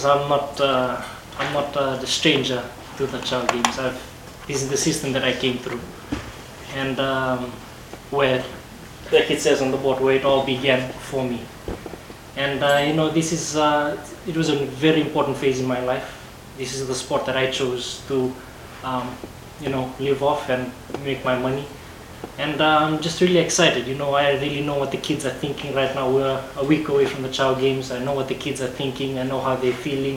I'm not the stranger to the Child Games. This is the system that I came through, and where, like it says on the board, where it all began for me. And this is it was a very important phase in my life. This is the sport that I chose to, live off and make my money. And I'm just really excited. I really know what the kids are thinking right now. We're a week away from the Child Games. I know what the kids are thinking. I know how they're feeling.